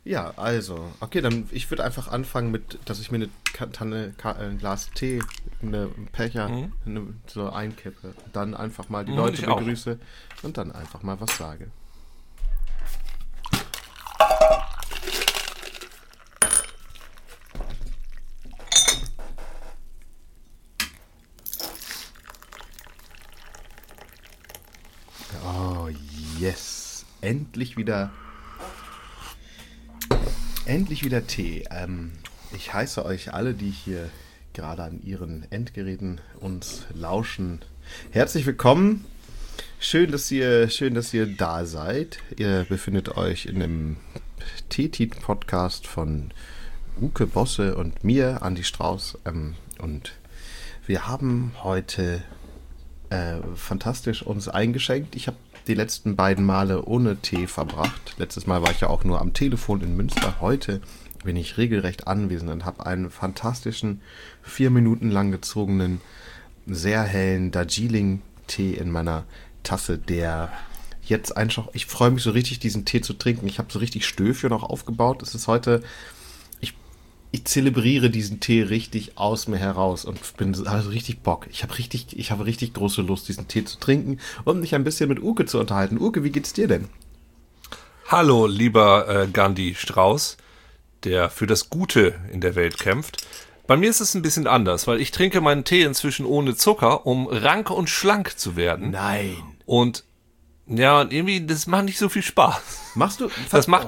Ja, also, okay, dann ich würde einfach anfangen mit, dass ich mir ein Glas Tee, einen Becher so einkippe. Dann einfach mal die Leute Ich auch. begrüße und dann einfach mal was sage. Oh, yes. Endlich wieder Tee. Ich heiße euch alle, die hier gerade an ihren Endgeräten uns lauschen. Herzlich willkommen. Schön, dass ihr da seid. Ihr befindet euch in einem Teetit-Podcast von Uke Bosse und mir, Andi Strauß. Und wir haben heute fantastisch uns eingeschenkt. Ich habe die letzten beiden Male ohne Tee verbracht. Letztes Mal war ich ja auch nur am Telefon in Münster. Heute bin ich regelrecht anwesend und habe einen fantastischen, 4 Minuten lang gezogenen, sehr hellen Darjeeling-Tee in meiner Tasse, der jetzt einfach, ich freue mich so richtig, diesen Tee zu trinken. Ich habe so richtig Stöfchen noch aufgebaut. Es ist heute, ich zelebriere diesen Tee richtig aus mir heraus und bin also richtig Bock. Ich habe richtig große Lust, diesen Tee zu trinken und mich ein bisschen mit Uke zu unterhalten. Uke, wie geht's dir denn? Hallo, lieber Gandhi Strauß, der für das Gute in der Welt kämpft. Bei mir ist es ein bisschen anders, weil ich trinke meinen Tee inzwischen ohne Zucker, um rank und schlank zu werden. Nein. Und ja, irgendwie, das macht nicht so viel Spaß. Machst du? Das macht...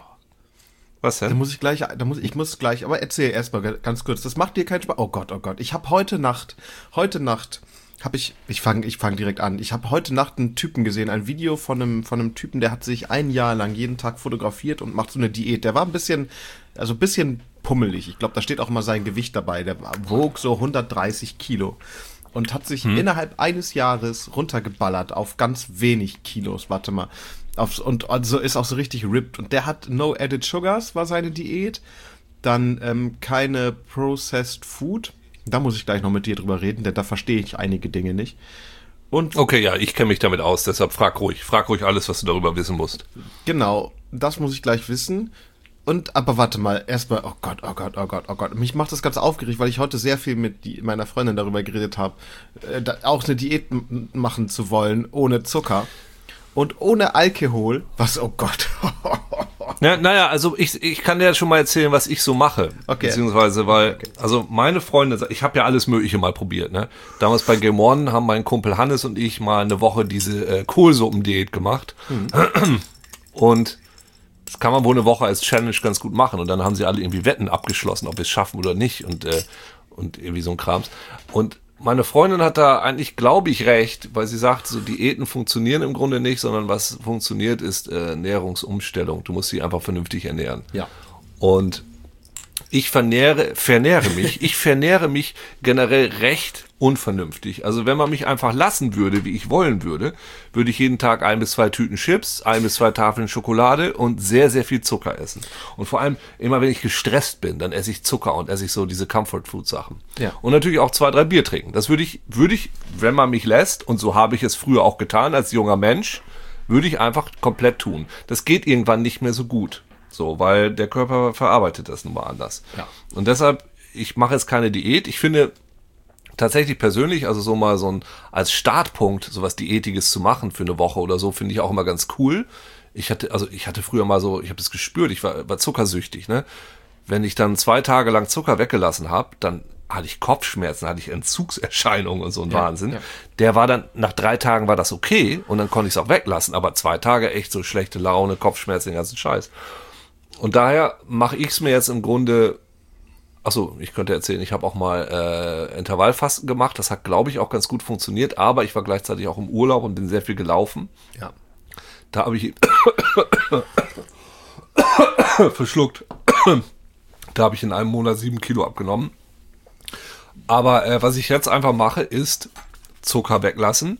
Was Da denn? muss ich gleich, aber erzähl erstmal ganz kurz. Das macht dir keinen Spaß. Oh Gott. Ich habe heute Nacht habe ich fange direkt an. Ich habe heute Nacht einen Typen gesehen, ein Video von einem Typen, der hat sich 1 Jahr lang jeden Tag fotografiert und macht so eine Diät. Der war ein bisschen pummelig. Ich glaube, da steht auch mal sein Gewicht dabei. Der wog so 130 Kilo und hat sich innerhalb eines Jahres runtergeballert auf ganz wenig Kilos. Warte mal. Und also ist auch so richtig ripped. Und der hat No Added Sugars, war seine Diät. Dann keine Processed Food. Da muss ich gleich noch mit dir drüber reden, denn da verstehe ich einige Dinge nicht. Und Okay, ja, ich kenne mich damit aus, deshalb frag ruhig alles, was du darüber wissen musst. genau, das muss ich gleich wissen. Aber warte mal, erstmal, oh Gott. Mich macht das ganz aufgeregt, weil ich heute sehr viel mit meiner Freundin darüber geredet habe, auch eine Diät machen zu wollen, ohne Zucker. Und ohne Alkohol, oh Gott. Ja, naja, also ich kann dir schon mal erzählen, was ich so mache. Okay. Beziehungsweise, also meine Freunde, ich habe ja alles Mögliche mal probiert, ne? Damals bei Game One haben mein Kumpel Hannes und ich mal eine Woche diese Kohlsuppendiät gemacht. Und das kann man wohl eine Woche als Challenge ganz gut machen. Und dann haben sie alle irgendwie Wetten abgeschlossen, ob wir es schaffen oder nicht. Und irgendwie so ein Krams. Und meine Freundin hat da eigentlich, glaube ich, recht, weil sie sagt, so Diäten funktionieren im Grunde nicht, sondern was funktioniert, ist Ernährungsumstellung. Du musst sie einfach vernünftig ernähren. Ja. Und ich vernähre mich generell recht unvernünftig. Also wenn man mich einfach lassen würde, wie ich wollen würde, würde ich jeden Tag 1 bis 2 Tüten Chips, 1 bis 2 Tafeln Schokolade und sehr, sehr viel Zucker essen. Und vor allem, immer wenn ich gestresst bin, dann esse ich Zucker und esse ich so diese Comfort-Food-Sachen. Ja. Und natürlich auch 2, 3 Bier trinken. Das würde ich, wenn man mich lässt, und so habe ich es früher auch getan als junger Mensch, würde ich einfach komplett tun. Das geht irgendwann nicht mehr so gut. So, weil der Körper verarbeitet das nun mal anders. Ja. Und deshalb, ich mache jetzt keine Diät. Ich finde tatsächlich persönlich, also so mal so ein als Startpunkt, sowas Diätiges zu machen für eine Woche oder so, finde ich auch immer ganz cool. Ich hatte früher mal so, ich habe das gespürt, ich war zuckersüchtig, ne? Wenn ich dann 2 Tage lang Zucker weggelassen habe, dann hatte ich Kopfschmerzen, hatte ich Entzugserscheinungen und so ein Wahnsinn. Ja. Der war dann, nach 3 Tagen war das okay und dann konnte ich es auch weglassen, aber 2 Tage echt so schlechte Laune, Kopfschmerzen, den ganzen Scheiß. Und daher mache ich es mir jetzt im Grunde, ich könnte erzählen, ich habe auch mal Intervallfasten gemacht, das hat, glaube ich, auch ganz gut funktioniert, aber ich war gleichzeitig auch im Urlaub und bin sehr viel gelaufen. Ja. Da habe ich verschluckt. Da habe ich in einem Monat 7 Kilo abgenommen. Aber was ich jetzt einfach mache, ist Zucker weglassen,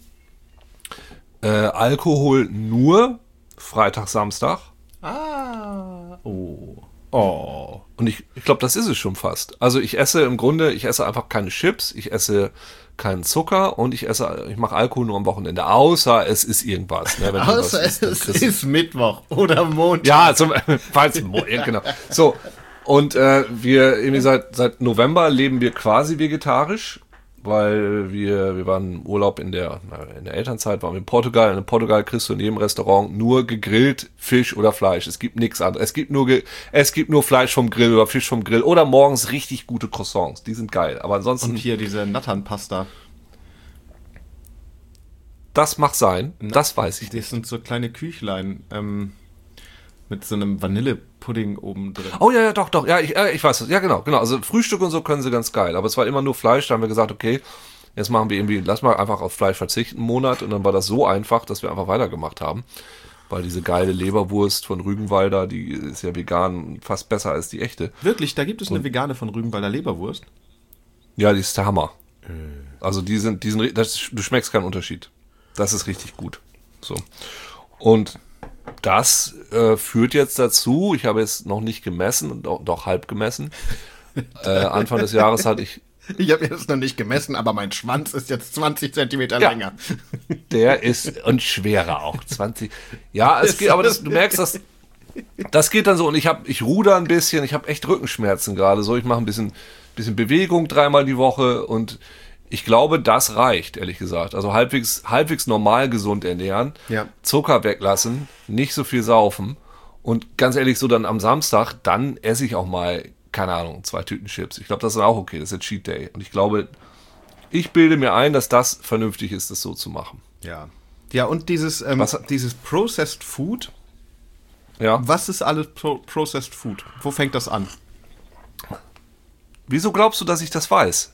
Alkohol nur Freitag, Samstag. Oh. Und ich glaube, das ist es schon fast. Also ich esse einfach keine Chips, ich esse keinen Zucker und ich mache Alkohol nur am Wochenende, außer es ist irgendwas. Ne, außer es ist Mittwoch oder Montag. Ja, genau. So, und wir irgendwie seit November leben wir quasi vegetarisch, weil wir waren im Urlaub in der Elternzeit, waren wir in Portugal. Und in Portugal kriegst du in jedem Restaurant nur gegrillt Fisch oder Fleisch. Es gibt nichts anderes. Es gibt nur Fleisch vom Grill oder Fisch vom Grill oder morgens richtig gute Croissants. Die sind geil. Aber ansonsten. Und hier diese Nattern-Pasta. Das mag sein. Das weiß ich. Das sind so kleine Küchlein mit so einem Vanillepudding oben drin. Oh ja, doch. Ja, ich weiß es. Ja, genau. Also Frühstück und so können sie ganz geil. Aber es war immer nur Fleisch. Da haben wir gesagt, okay, jetzt machen wir lass mal einfach auf Fleisch verzichten einen Monat. Und dann war das so einfach, dass wir einfach weitergemacht haben. Weil diese geile Leberwurst von Rügenwalder, die ist ja vegan fast besser als die echte. Wirklich? Da gibt es eine vegane von Rügenwalder Leberwurst? Ja, die ist der Hammer. Also du schmeckst keinen Unterschied. Das ist richtig gut. So. Und das führt jetzt dazu, ich habe jetzt noch nicht gemessen, doch halb gemessen. Anfang des Jahres hatte ich... Ich habe jetzt noch nicht gemessen, aber mein Schwanz ist jetzt 20 Zentimeter länger. Der ist, und schwerer auch, 20. Ja, es geht, aber du merkst, das geht dann so. Und ich ruder ein bisschen, ich habe echt Rückenschmerzen gerade so. Ich mache ein bisschen Bewegung 3-mal die Woche und ich glaube, das reicht, ehrlich gesagt. Also halbwegs normal gesund ernähren, Zucker weglassen, nicht so viel saufen und ganz ehrlich, so dann am Samstag, dann esse ich auch mal, keine Ahnung, 2 Tüten Chips. Ich glaube, das ist auch okay, das ist ein Cheat Day. Und ich glaube, ich bilde mir ein, dass das vernünftig ist, das so zu machen. Ja. Ja, und dieses Processed Food, was ist alles Processed Food? Wo fängt das an? Wieso glaubst du, dass ich das weiß?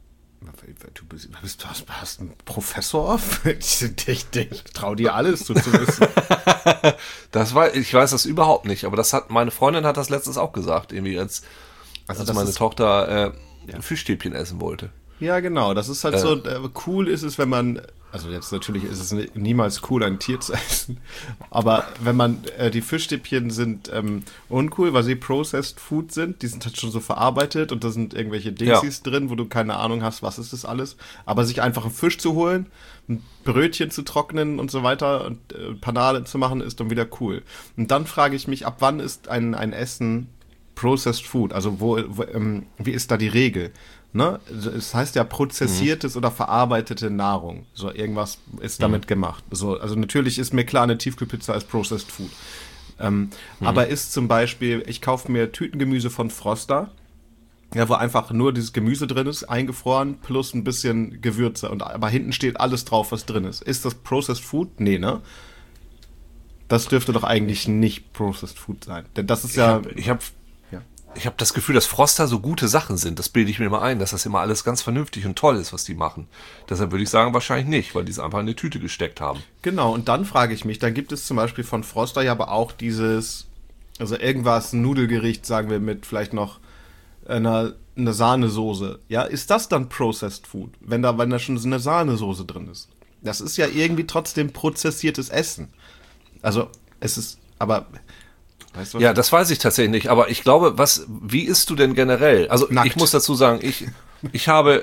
Du hast einen Professor auf? Ich trau dir alles zu wissen. Ich weiß das überhaupt nicht, aber meine Freundin hat das letztens auch gesagt, irgendwie als meine Tochter Fischstäbchen essen wollte. Ja, genau, das ist halt so, cool ist es, wenn man, also jetzt natürlich ist es niemals cool, ein Tier zu essen, aber wenn man, die Fischstäbchen sind uncool, weil sie Processed Food sind, die sind halt schon so verarbeitet und da sind irgendwelche Dingsies drin, wo du keine Ahnung hast, was ist das alles, aber sich einfach einen Fisch zu holen, ein Brötchen zu trocknen und so weiter und Panade zu machen, ist dann wieder cool. Und dann frage ich mich, ab wann ist ein Essen Processed Food, also wie ist da die Regel? Ne? Es heißt ja prozessiertes oder verarbeitete Nahrung. So irgendwas ist damit gemacht. So, also natürlich ist mir klar, eine Tiefkühlpizza ist Processed Food. Aber ist zum Beispiel, ich kaufe mir Tütengemüse von Froster, ja, wo einfach nur dieses Gemüse drin ist, eingefroren, plus ein bisschen Gewürze. Aber hinten steht alles drauf, was drin ist. Ist das Processed Food? Nee, ne? Das dürfte doch eigentlich nicht Processed Food sein. Denn das ist Ich habe das Gefühl, dass Froster so gute Sachen sind. Das bilde ich mir immer ein, dass das immer alles ganz vernünftig und toll ist, was die machen. Deshalb würde ich sagen, wahrscheinlich nicht, weil die es einfach in eine Tüte gesteckt haben. Genau, und dann frage ich mich, dann gibt es zum Beispiel von Froster ja aber auch also irgendwas, ein Nudelgericht, sagen wir, mit vielleicht noch eine Sahnesoße. Ja, ist das dann Processed Food, wenn da schon eine Sahnesoße drin ist? Das ist ja irgendwie trotzdem prozessiertes Essen. Also, es ist, aber... Weißt du, ja, das weiß ich tatsächlich nicht, aber ich glaube, wie isst du denn generell? Also nackt. Ich muss dazu sagen, ich habe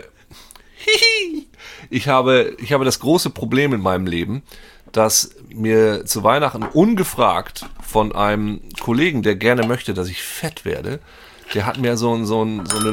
das große Problem in meinem Leben, dass mir zu Weihnachten ungefragt von einem Kollegen, der gerne möchte, dass ich fett werde, der hat mir so eine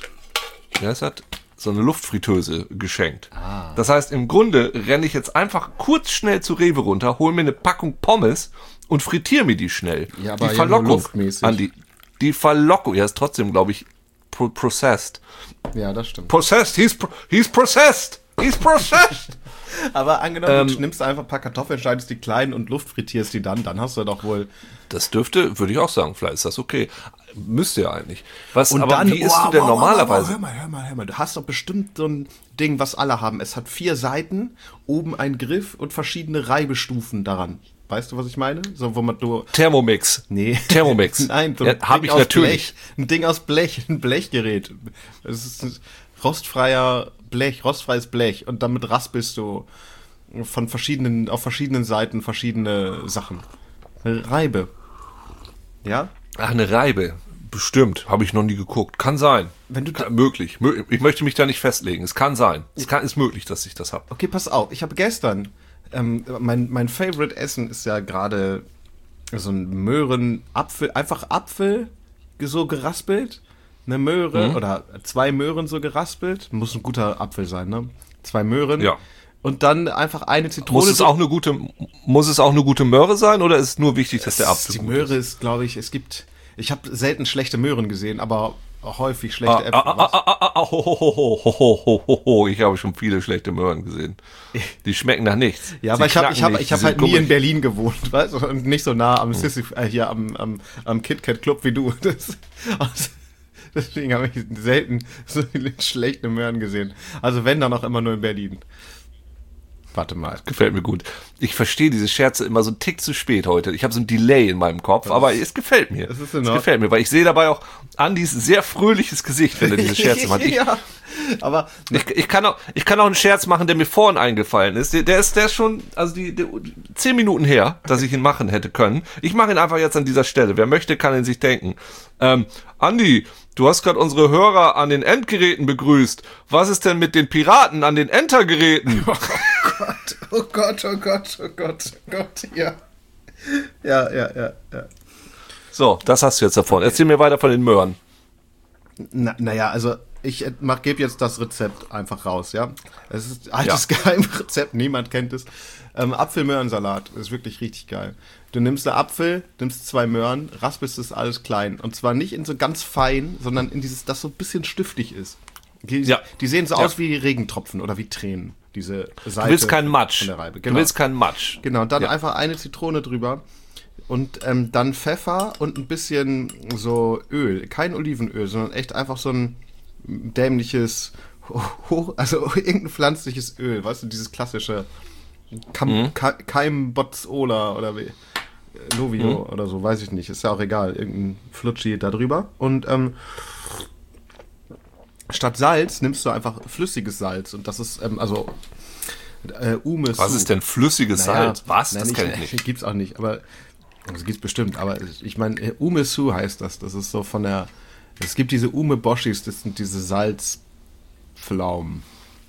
Luftfritteuse geschenkt. Das heißt, im Grunde renne ich jetzt einfach kurz schnell zu Rewe runter, hole mir eine Packung Pommes und frittiere mir die schnell. Ja, aber die Verlockung an die Verlockung, ja, ist trotzdem, glaube ich, processed. Ja, das stimmt. Processed, he's processed. Aber angenommen, du nimmst einfach ein paar Kartoffeln, schneidest die klein und luftfrittierst die dann hast du doch wohl... Das würde ich auch sagen, vielleicht ist das okay. Müsste ja eigentlich. Wie isst du denn normalerweise? Hör mal, du hast doch bestimmt so ein Ding, was alle haben. Es hat 4 Seiten, oben ein Griff und verschiedene Reibestufen daran. Weißt du, was ich meine? So, wo man Thermomix. Nee. Thermomix. Nein, so ja, habe ich natürlich. Ein Ding aus Blech, ein Blechgerät. Es ist ein rostfreies Blech und damit raspelst du auf verschiedenen Seiten verschiedene Sachen. Reibe. Ja? Ach, eine Reibe. Bestimmt, habe ich noch nie geguckt. Kann sein. Möglich. Ich möchte mich da nicht festlegen. Es kann sein. Ist möglich, dass ich das habe. Okay, pass auf. Ich habe gestern, mein Favorite Essen ist ja gerade so ein Möhrenapfel, einfach Apfel so geraspelt, eine Möhre oder 2 Möhren so geraspelt. Muss ein guter Apfel sein, ne? 2 Möhren. Ja. Und dann einfach eine Zitrone. Muss es auch eine gute Möhre sein oder ist es nur wichtig, dass der Apfel gut ist? Die Möhre ist, glaube ich, ich habe selten schlechte Möhren gesehen, aber häufig schlechte Äpfel. Ich habe schon viele schlechte Möhren gesehen. Die schmecken nach nichts. Ja, aber ich hab halt nie in Berlin gewohnt, weißt du, und nicht so nah am hier am KitKat Club wie du. Deswegen habe ich selten so viele schlechte Möhren gesehen. Also wenn, dann auch immer nur in Berlin. Warte mal. Gefällt mir gut. Ich verstehe diese Scherze immer so einen Tick zu spät heute. Ich habe so ein Delay in meinem Kopf, aber es gefällt mir. Es gefällt mir, weil ich sehe dabei auch Andys sehr fröhliches Gesicht, wenn er diese Scherze macht. Ja, aber ich kann auch einen Scherz machen, der mir vorhin eingefallen ist. Der ist schon, also die 10 Minuten her, dass ich ihn machen hätte können. Ich mache ihn einfach jetzt an dieser Stelle. Wer möchte, kann ihn sich denken. Andi, du hast gerade unsere Hörer an den Endgeräten begrüßt. Was ist denn mit den Piraten an den Entergeräten? Oh Gott, ja. Ja. So, das hast du jetzt davon. Erzähl mir weiter von den Möhren. Naja, also ich gebe jetzt das Rezept einfach raus, ja. Es ist altes Geheimrezept, niemand kennt es. Apfel-Möhrensalat ist wirklich richtig geil. Du nimmst einen Apfel, nimmst 2 Möhren, raspelst es alles klein. Und zwar nicht in so ganz fein, sondern in das so ein bisschen stiftig ist. Die sehen so aus wie Regentropfen oder wie Tränen. Diese Seite. Du willst keinen Matsch. Von der Reibe. Genau. Du willst keinen Matsch. Genau, dann einfach eine Zitrone drüber. Und dann Pfeffer und ein bisschen so Öl. Kein Olivenöl, sondern echt einfach so ein dämliches, also irgendein pflanzliches Öl. Weißt du, dieses klassische Keimbotzola oder wie. Lovio oder so, weiß ich nicht. Ist ja auch egal. Irgendein Flutschi da drüber. Und statt Salz nimmst du einfach flüssiges Salz. Und das ist, Umesu. Was ist denn flüssiges Salz? Was? Das kenne ich nicht. Gibt's auch nicht, aber das gibt's bestimmt. Aber ich meine, Umesu heißt das. Das ist so von der. Es gibt diese Umeboshis, das sind diese Salzpflaumen.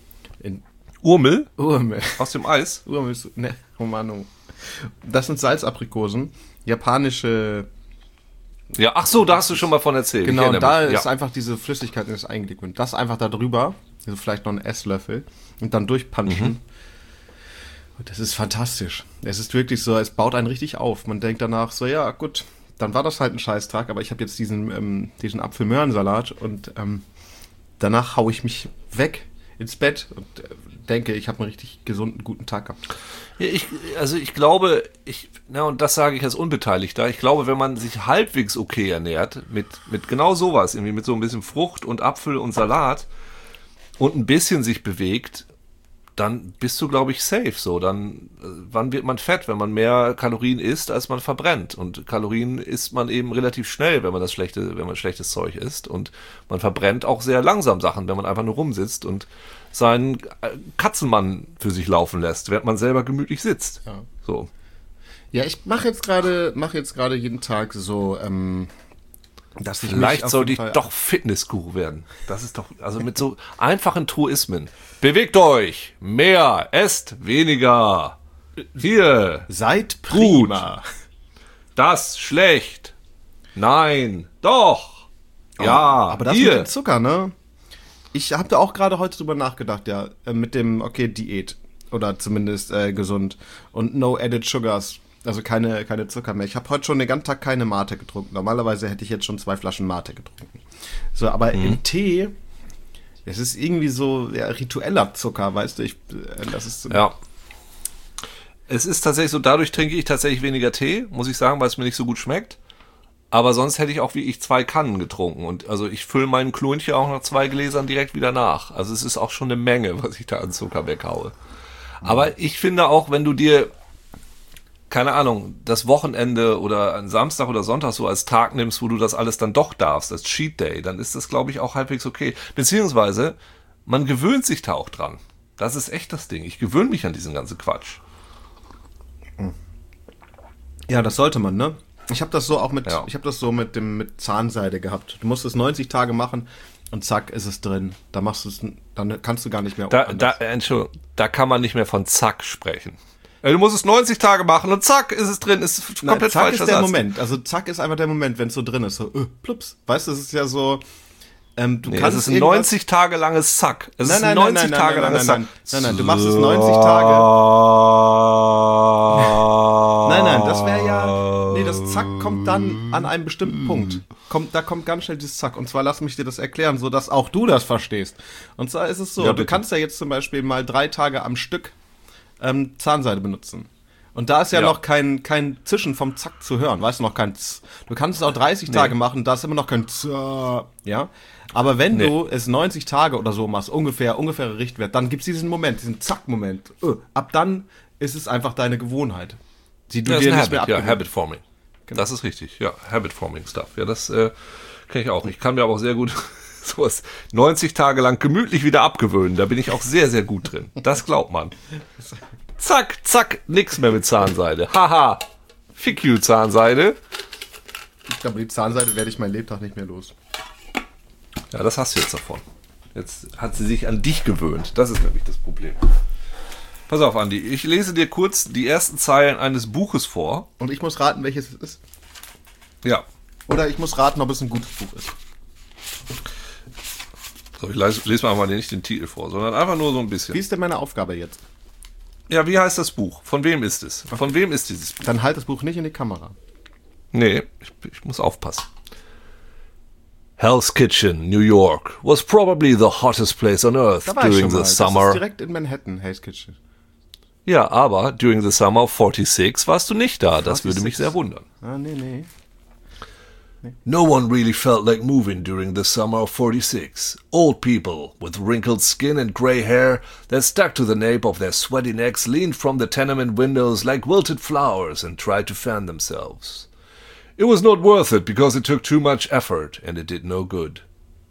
Urmel? Urmel. Aus dem Eis? Urmel, ne, Romano. Das sind Salzaprikosen, japanische. Ja, ach so, da hast du schon mal von erzählt. Genau, und da ist einfach diese Flüssigkeit in das eingelegt. Und das einfach da drüber, also vielleicht noch einen Esslöffel, und dann durchpanschen. Und das ist fantastisch. Es ist wirklich so, es baut einen richtig auf. Man denkt danach so, ja gut, dann war das halt ein Scheißtag, aber ich habe jetzt diesen Apfel-Möhrensalat und danach haue ich mich weg ins Bett und denke, ich habe einen richtig gesunden, guten Tag gehabt. Ja, ich glaube, und das sage ich als Unbeteiligter, ich glaube, wenn man sich halbwegs okay ernährt, mit genau sowas, irgendwie mit so ein bisschen Frucht und Apfel und Salat und ein bisschen sich bewegt, dann bist du, glaube ich, safe so. Dann, wann wird man fett, wenn man mehr Kalorien isst, als man verbrennt? Und Kalorien isst man eben relativ schnell, wenn man schlechtes Zeug isst. Und man verbrennt auch sehr langsam Sachen, wenn man einfach nur rumsitzt und seinen Katzenmann für sich laufen lässt, während man selber gemütlich sitzt. Ja. So. Ja, ich mache jetzt gerade jeden Tag so, dass ich vielleicht sollte ich doch Fitnessguru werden. Das ist doch, also mit so einfachen Truismen. Bewegt euch, mehr, esst weniger. Hier. Seid prima. Gut. Das schlecht. Nein, doch. Ja, aber das mit dem Zucker, ne? Ich habe da auch gerade heute drüber nachgedacht, ja, mit dem, Diät oder zumindest gesund und no added sugars, also keine Zucker mehr. Ich habe heute schon den ganzen Tag keine Mate getrunken. Normalerweise hätte ich jetzt schon 2 Flaschen Mate getrunken. So, aber im Tee, es ist irgendwie so ritueller Zucker, weißt du, das ist so. Ja. Es ist tatsächlich so, dadurch trinke ich tatsächlich weniger Tee, muss ich sagen, weil es mir nicht so gut schmeckt. Aber sonst hätte ich auch wie ich 2 Kannen getrunken. Und also ich fülle meinen Klonchen auch nach 2 Gläsern direkt wieder nach. Also es ist auch schon eine Menge, was ich da an Zucker weghaue. Aber ich finde auch, wenn du dir, keine Ahnung, das Wochenende oder einen Samstag oder Sonntag so als Tag nimmst, wo du das alles dann doch darfst, als Cheat Day, dann ist das, glaube ich, auch halbwegs okay. Beziehungsweise, man gewöhnt sich da auch dran. Das ist echt das Ding. Ich gewöhne mich an diesen ganzen Quatsch. Ja, das sollte man, ne? Ich habe das so auch mit, Ja. ich habe das so mit Zahnseide gehabt. Du musst es 90 Tage machen und zack ist es drin. Da machst du es, dann kannst du gar nicht mehr. Entschuldigung, da kann man nicht mehr von zack sprechen. Du musst es 90 Tage machen und zack ist es drin. Ist komplett zack falscher ist der Satz. Moment. Also zack ist einfach der Moment, wenn es so drin ist. So, plups. Weißt du, es ist ja so. Du Nee, kannst es ist ein irgendwas- 90 Tage langes Zack. Es ist ein Nein, 90 Tage langes Zack. Nein, du machst es 90 Tage. Nein, das wäre ja. Nee, das Zack kommt dann an einem bestimmten Punkt. Da kommt ganz schnell dieses Zack. Und zwar lass mich dir das erklären, sodass auch du das verstehst. Und zwar ist es so, Ja, du bitte. kannst ja jetzt zum Beispiel mal 3 Tage am Stück Zahnseide benutzen. Und da ist ja Ja. noch kein Zischen vom Zack zu hören, weißt du, noch kein Z. Du kannst es auch 30 Tage machen, da ist immer noch kein Z, ja. Aber wenn du es 90 Tage oder so machst, ungefähre Richtwert, dann gibt's diesen Moment, diesen Zack-Moment. Ab dann ist es einfach deine Gewohnheit, die du Ja, ist dir ein nicht mehr Habit, ja, abgewöhnen. Habit Forming. Das ist richtig, ja, Habit Forming Stuff. Ja, das kenne ich auch. Ich kann mir aber auch sehr gut sowas 90 Tage lang gemütlich wieder abgewöhnen. Da bin ich auch sehr, sehr gut drin. Das glaubt man. Zack, zack, nix mehr mit Zahnseide. Haha, fick you Zahnseide. Ich glaube, die Zahnseide werde ich mein Lebtag nicht mehr los. Ja, das hast du jetzt davon. Jetzt hat sie sich an dich gewöhnt. Das ist nämlich das Problem. Pass auf, Andi. Ich lese dir kurz die ersten Zeilen eines Buches vor. Und ich muss raten, welches es ist. Ja. Oder ich muss raten, ob es ein gutes Buch ist. So, ich lese mal nicht den Titel vor, sondern einfach nur so ein bisschen. Wie ist denn meine Aufgabe jetzt? Ja, wie heißt das Buch? Von wem ist es? Von wem ist dieses Buch? Dann halt das Buch nicht in die Kamera. Nee, ich muss aufpassen. Hell's Kitchen, New York, was probably the hottest place on earth Da war ich during schon mal. the Das summer. ist direkt in Manhattan, Hell's Kitchen. Ja, aber during the summer of 46 warst du nicht da. Das würde mich 46. sehr wundern. Ah, nee. No one really felt like moving during the summer of 46. Old people with wrinkled skin and gray hair that stuck to the nape of their sweaty necks leaned from the tenement windows like wilted flowers and tried to fan themselves. It was not worth it because it took too much effort and it did no good.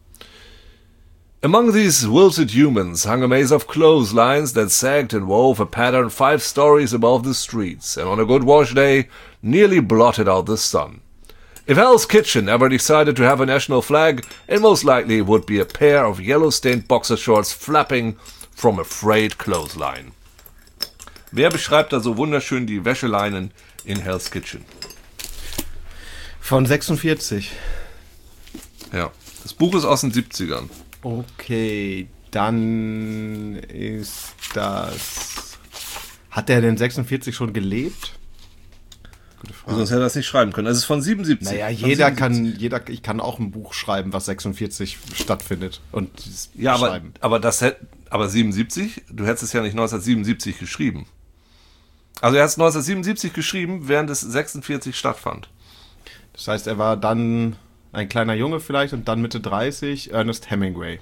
Among these wilted humans hung a maze of clotheslines that sagged and wove a pattern 5 stories above the streets and on a good wash day nearly blotted out the sun. If Hell's Kitchen ever decided to have a national flag, it most likely would be a pair of yellow-stained boxer shorts flapping from a frayed clothesline. Wer beschreibt da so wunderschön die Wäscheleinen in Hell's Kitchen? Von 46. Ja, das Buch ist aus den 70ern. Okay, dann ist das... Hat der denn 46 schon gelebt? Gute Frage. Sonst hätte er das nicht schreiben können. Es ist von 77. Naja, Von ich kann auch ein Buch schreiben, was 46 stattfindet. Und Ja, schreiben. aber 77, du hättest es ja nicht 1977 geschrieben. Also er hat es 1977 geschrieben, während es 46 stattfand. Das heißt, er war dann ein kleiner Junge vielleicht und dann Mitte 30, Ernest Hemingway.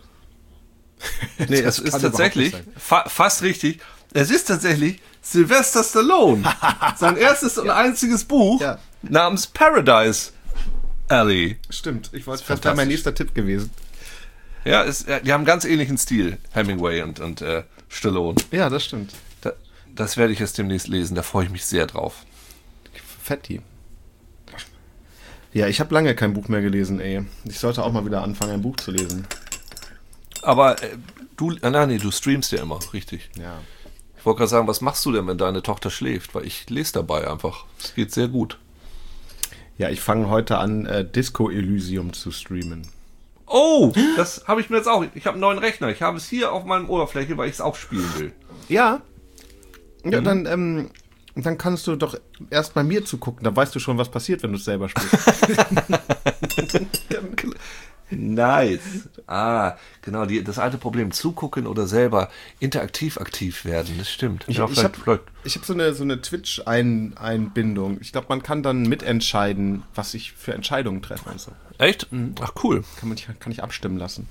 Nee, Das es ist kann tatsächlich, überhaupt nicht fast richtig, es ist tatsächlich Sylvester Stallone. Sein erstes und einziges Buch Ja. namens Paradise Alley. Stimmt, das wäre fantastisch. mein nächster Tipp gewesen. Ja, die haben einen ganz ähnlichen Stil, Hemingway und Stallone. Ja, das stimmt. Das werde ich jetzt demnächst lesen, da freue ich mich sehr drauf. Fetti. Ja, ich habe lange kein Buch mehr gelesen, ey. Ich sollte auch mal wieder anfangen, ein Buch zu lesen. Aber du streamst ja immer, richtig. Ja. Ich wollte gerade sagen, was machst du denn, wenn deine Tochter schläft? Weil ich lese dabei einfach. Es geht sehr gut. Ja, ich fange heute an, Disco Elysium zu streamen. Oh, das habe ich mir jetzt auch. Ich habe einen neuen Rechner. Ich habe es hier auf meinem Oberfläche, weil ich es auch spielen will. Ja. Ja, dann kannst du doch erst bei mir zugucken. Da weißt du schon, was passiert, wenn du es selber spielst. Nice. Ah, genau, das alte Problem, zugucken oder selber interaktiv aktiv werden, das stimmt. Ich habe so eine Twitch-Einbindung. Ich glaube, man kann dann mitentscheiden, was ich für Entscheidungen treffe und so. Echt? Ach, cool. Kann ich abstimmen lassen.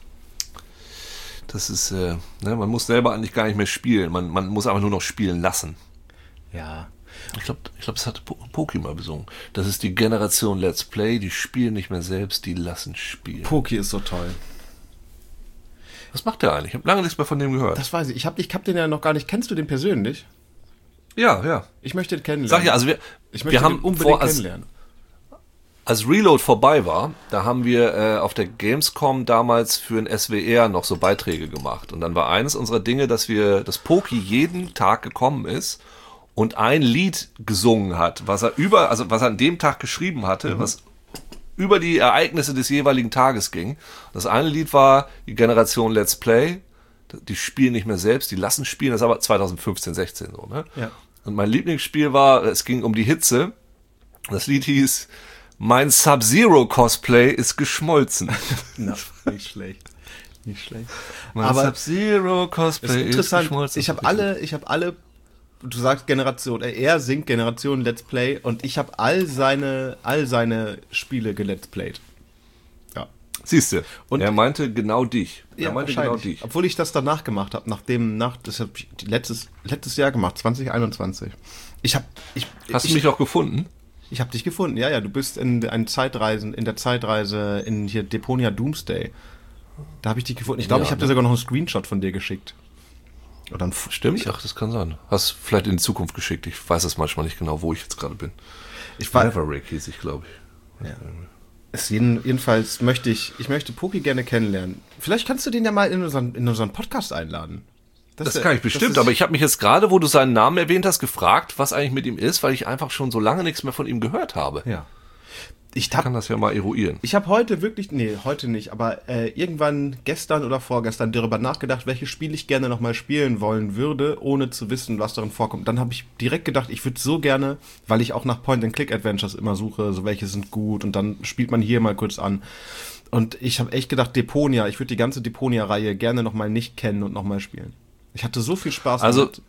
Das ist, man muss selber eigentlich gar nicht mehr spielen. Man muss einfach nur noch spielen lassen. Ja. Ich glaube, das hat Poki mal besungen. Das ist die Generation Let's Play, die spielen nicht mehr selbst, die lassen spielen. Poki ist so toll. Was macht der eigentlich? Ich habe lange nichts mehr von dem gehört. Das weiß ich. Ich hab den ja noch gar nicht. Kennst du den persönlich? Ja, ja. Ich möchte ihn kennenlernen. Sag ja, also ich möchte ihn unbedingt kennenlernen. Als Reload vorbei war, da haben wir auf der Gamescom damals für ein SWR noch so Beiträge gemacht. Und dann war eines unserer Dinge, dass Poki jeden Tag gekommen ist und ein Lied gesungen hat, was er an dem Tag geschrieben hatte, was über die Ereignisse des jeweiligen Tages ging. Das eine Lied war die Generation Let's Play. Die spielen nicht mehr selbst, die lassen spielen. Das ist aber 2015, 16 so, ne? Ja. Und mein Lieblingsspiel war, es ging um die Hitze. Das Lied hieß Mein Sub-Zero-Cosplay ist geschmolzen. Na, nicht schlecht. Nicht schlecht. Mein Sub-Zero-Cosplay ist geschmolzen. Ich habe alle, du sagst Generation, er singt Generation Let's Play und ich habe all seine Spiele gelet's played. Ja. Siehst du, und er meinte genau dich. Er meinte genau dich. Obwohl ich das danach gemacht habe, das habe ich letztes Jahr gemacht, 2021. Hast du mich auch gefunden? Ich habe dich gefunden, ja. Du bist in der Zeitreise in hier Deponia Doomsday. Da habe ich dich gefunden. Ich glaube, ich habe dir sogar noch einen Screenshot von dir geschickt. Oder Stimmt? Ach, das kann sein. Hast vielleicht in die Zukunft geschickt. Ich weiß es manchmal nicht genau, wo ich jetzt gerade bin. Maverick hieß ich, glaube ich. Ja. Jedenfalls möchte Poki gerne kennenlernen. Vielleicht kannst du den ja mal in unseren Podcast einladen. Das kann ich bestimmt, aber ich habe mich jetzt gerade, wo du seinen Namen erwähnt hast, gefragt, was eigentlich mit ihm ist, weil ich einfach schon so lange nichts mehr von ihm gehört habe. Ja. Ich kann das ja mal eruieren. Ich habe heute nicht, aber irgendwann gestern oder vorgestern darüber nachgedacht, welche Spiele ich gerne nochmal spielen wollen würde, ohne zu wissen, was darin vorkommt. Dann habe ich direkt gedacht, ich würde so gerne, weil ich auch nach Point-and-Click-Adventures immer suche, so welche sind gut und dann spielt man hier mal kurz an. Und ich habe echt gedacht, Deponia, ich würde die ganze Deponia-Reihe gerne nochmal nicht kennen und nochmal spielen. Ich hatte so viel Spaß damit.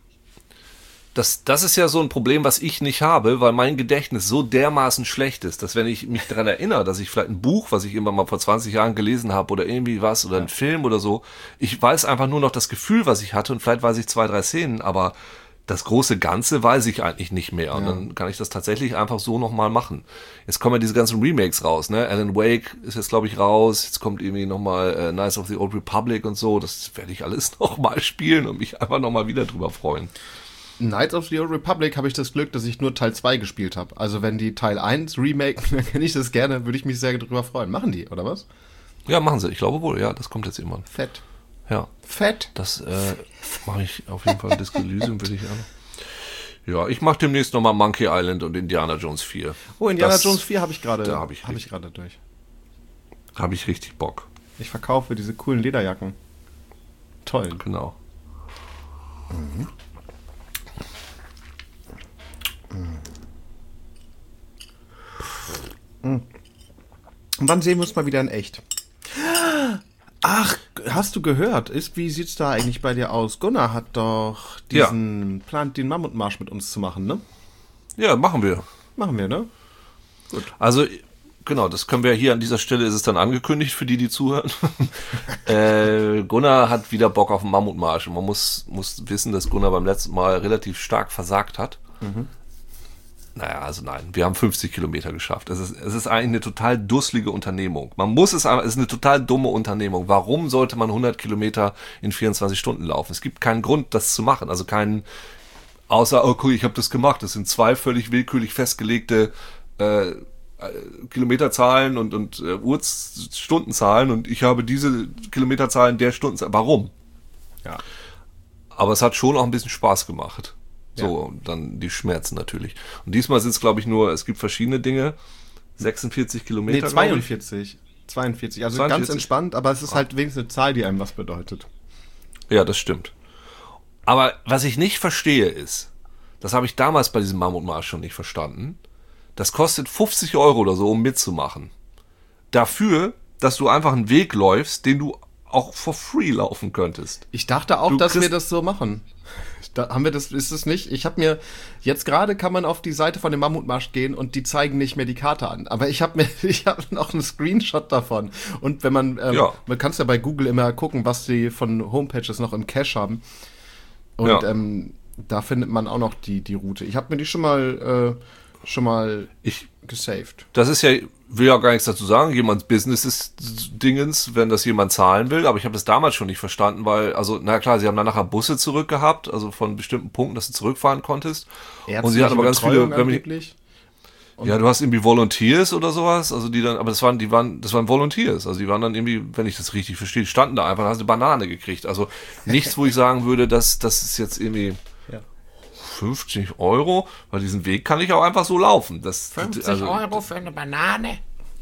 Das ist ja so ein Problem, was ich nicht habe, weil mein Gedächtnis so dermaßen schlecht ist, dass wenn ich mich daran erinnere, dass ich vielleicht ein Buch, was ich immer mal vor 20 Jahren gelesen habe oder irgendwie was oder ein Film oder so, ich weiß einfach nur noch das Gefühl, was ich hatte und vielleicht weiß ich 2, 3 Szenen, aber das große Ganze weiß ich eigentlich nicht mehr. Und dann kann ich das tatsächlich einfach so nochmal machen. Jetzt kommen ja diese ganzen Remakes raus, ne? Alan Wake ist jetzt, glaube ich, raus. Jetzt kommt irgendwie nochmal Knights of the Old Republic und so. Das werde ich alles nochmal spielen und mich einfach nochmal wieder drüber freuen. Knights of the Old Republic habe ich das Glück, dass ich nur Teil 2 gespielt habe. Also wenn die Teil 1 Remake, dann kenne ich das gerne, würde ich mich sehr drüber freuen. Machen die, oder was? Ja, machen sie. Ich glaube wohl, ja, das kommt jetzt irgendwann. Fett. Ja. Fett. Das mache ich auf jeden Fall. Disco Elysium will ich an. Ja, ich mache demnächst nochmal Monkey Island und Indiana Jones 4. Oh, Indiana Jones 4 habe ich gerade durch. Habe ich richtig Bock. Ich verkaufe diese coolen Lederjacken. Toll. Genau. Mhm. Und wann sehen wir uns mal wieder in echt? Ach, hast du gehört? Wie sieht's da eigentlich bei dir aus? Gunnar hat doch plant, den Mammutmarsch mit uns zu machen, ne? Ja, machen wir. Machen wir, ne? Gut. Also, genau, das können wir hier an dieser Stelle, ist es dann angekündigt für die zuhören. Gunnar hat wieder Bock auf den Mammutmarsch. Und man muss wissen, dass Gunnar beim letzten Mal relativ stark versagt hat. Mhm. Naja, also nein, wir haben 50 Kilometer geschafft. Es ist eigentlich eine total dusselige Unternehmung. Es ist eine total dumme Unternehmung. Warum sollte man 100 Kilometer in 24 Stunden laufen? Es gibt keinen Grund, das zu machen. Also außer, okay, ich habe das gemacht. Das sind 2 völlig willkürlich festgelegte Kilometerzahlen und Stundenzahlen und ich habe diese Kilometerzahlen der Stundenzahlen. Warum? Ja. Aber es hat schon auch ein bisschen Spaß gemacht. So, und dann die Schmerzen natürlich. Und diesmal sind es, glaube ich, es gibt verschiedene Dinge. 46 Kilometer. Nee, 42. 42. Also 42. Ganz entspannt, aber es ist halt wenigstens eine Zahl, die einem was bedeutet. Ja, das stimmt. Aber was ich nicht verstehe ist, das habe ich damals bei diesem Mammutmarsch schon nicht verstanden, das kostet 50 € oder so, um mitzumachen. Dafür, dass du einfach einen Weg läufst, den du auch for free laufen könntest. Ich dachte auch, dass wir das so machen. Ist es nicht? Ich habe mir, jetzt gerade kann man auf die Seite von dem Mammutmarsch gehen und die zeigen nicht mehr die Karte an. Aber ich habe noch einen Screenshot davon. Und wenn man kann ja bei Google immer gucken, was sie von Homepages noch im Cache haben. Und da findet man auch noch die Route. Ich habe mir die schon mal schon mal gesaved. Das ist ja, will ja gar nichts dazu sagen, jemands Business ist Dingens, wenn das jemand zahlen will, aber ich habe das damals schon nicht verstanden, weil, also, na klar, sie haben dann nachher Busse zurückgehabt, also von bestimmten Punkten, dass du zurückfahren konntest. Und sie hatten aber ganz viele, ja, du hast irgendwie Volunteers oder sowas, also die dann, aber das waren Volunteers, also die waren dann irgendwie, wenn ich das richtig verstehe, standen da einfach und hast eine Banane gekriegt. Also nichts, wo ich sagen würde, dass das ist jetzt irgendwie 50 Euro, weil diesen Weg kann ich auch einfach so laufen. 50 Euro für eine Banane?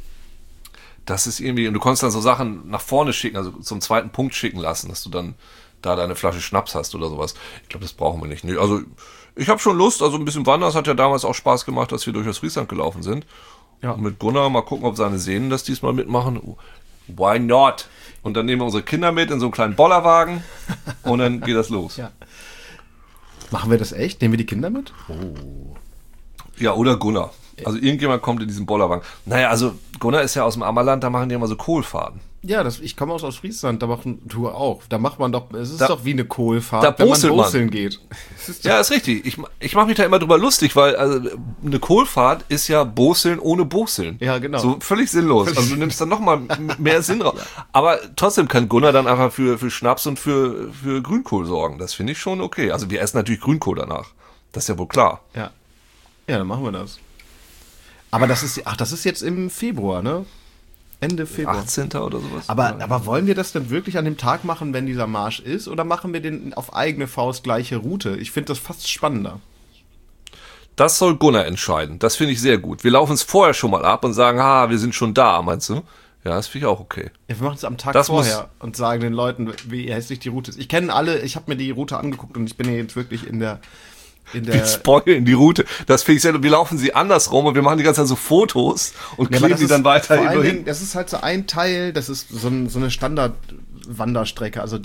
Das ist irgendwie, und du konntest dann so Sachen nach vorne schicken, also zum zweiten Punkt schicken lassen, dass du dann da deine Flasche Schnaps hast oder sowas. Ich glaube, das brauchen wir nicht. Nee, also ich habe schon Lust, also ein bisschen wandern, das hat ja damals auch Spaß gemacht, dass wir durch das Friesland gelaufen sind. Ja. Und mit Gunnar mal gucken, ob seine Sehnen das diesmal mitmachen. Why not? Und dann nehmen wir unsere Kinder mit in so einen kleinen Bollerwagen und dann geht das los. Ja. Machen wir das echt? Nehmen wir die Kinder mit? Oh. Ja, oder Gunnar. Also irgendjemand kommt in diesen Bollerwagen. Naja, also Gunnar ist ja aus dem Ammerland, da machen die immer so Kohlfahrten. Ja, ich komme aus Friesland, da machen du auch. Da macht man doch, es ist doch wie eine Kohlfahrt, da wenn man boseln geht. Ja, ist richtig. Ich mache mich da immer drüber lustig, weil also, eine Kohlfahrt ist ja Boseln ohne Boseln. Ja, genau. So völlig sinnlos. Also du nimmst dann nochmal mehr Sinn raus. Ja. Aber trotzdem kann Gunnar dann einfach für Schnaps und für Grünkohl sorgen. Das finde ich schon okay. Also wir essen natürlich Grünkohl danach. Das ist ja wohl klar. Ja. Ja, dann machen wir das. Aber das ist jetzt im Februar, ne? Ende Februar. 18. oder sowas. Aber wollen wir das denn wirklich an dem Tag machen, wenn dieser Marsch ist? Oder machen wir den auf eigene Faust gleiche Route? Ich finde das fast spannender. Das soll Gunnar entscheiden. Das finde ich sehr gut. Wir laufen es vorher schon mal ab und sagen, wir sind schon da, meinst du? Ja, das finde ich auch okay. Ja, wir machen es am Tag vorher und sagen den Leuten, wie hässlich die Route ist. Ich kenne alle, ich habe mir die Route angeguckt und ich bin jetzt wirklich in der wir spoilen die Route. Das finde ich sehr, wir laufen sie andersrum und wir machen die ganze Zeit so Fotos und kleben die dann weiter irgendwo hin. Das ist halt so ein Teil, das ist so eine Standardwanderstrecke. Also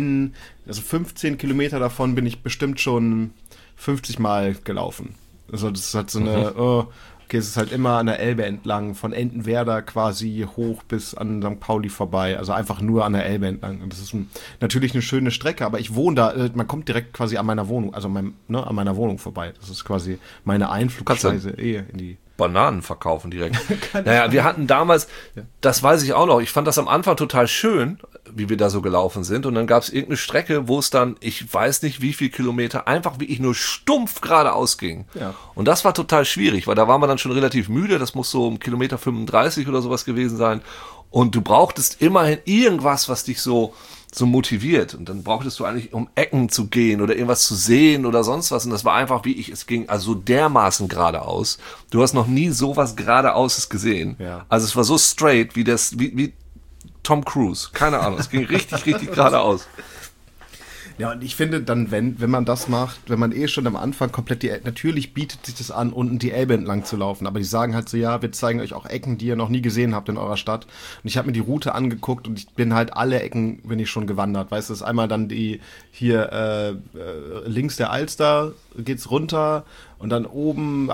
15 Kilometer davon bin ich bestimmt schon 50 Mal gelaufen. Also das ist halt so eine, es ist halt immer an der Elbe entlang, von Entenwerder quasi hoch bis an St. Pauli vorbei, also einfach nur an der Elbe entlang. Und das ist natürlich eine schöne Strecke, aber ich wohne da, man kommt direkt quasi an meiner Wohnung, also an meiner Wohnung vorbei. Das ist quasi meine Einflugsweise in die Bananen verkaufen direkt. Naja, wir hatten damals, das weiß ich auch noch, ich fand das am Anfang total schön, wie wir da so gelaufen sind. Und dann gab es irgendeine Strecke, wo es dann, ich weiß nicht wie viel Kilometer, einfach wirklich nur stumpf geradeaus ging. Ja. Und das war total schwierig, weil da war man dann schon relativ müde. Das muss so um Kilometer 35 oder sowas gewesen sein. Und du brauchtest immerhin irgendwas, was dich so motiviert. Und dann brauchtest du eigentlich, um Ecken zu gehen oder irgendwas zu sehen oder sonst was. Und das war einfach, es ging also dermaßen geradeaus. Du hast noch nie sowas geradeaus gesehen. Ja. Also es war so straight wie Tom Cruise. Keine Ahnung. Es ging richtig, richtig geradeaus. Ja, und ich finde dann, wenn man das macht, wenn man schon am Anfang komplett natürlich bietet sich das an, unten die Elbe entlang zu laufen. Aber die sagen halt so, ja, wir zeigen euch auch Ecken, die ihr noch nie gesehen habt in eurer Stadt. Und ich habe mir die Route angeguckt und ich bin halt alle Ecken, bin ich schon gewandert. Weißt du, das ist einmal dann die hier links der Alster geht's runter und dann oben,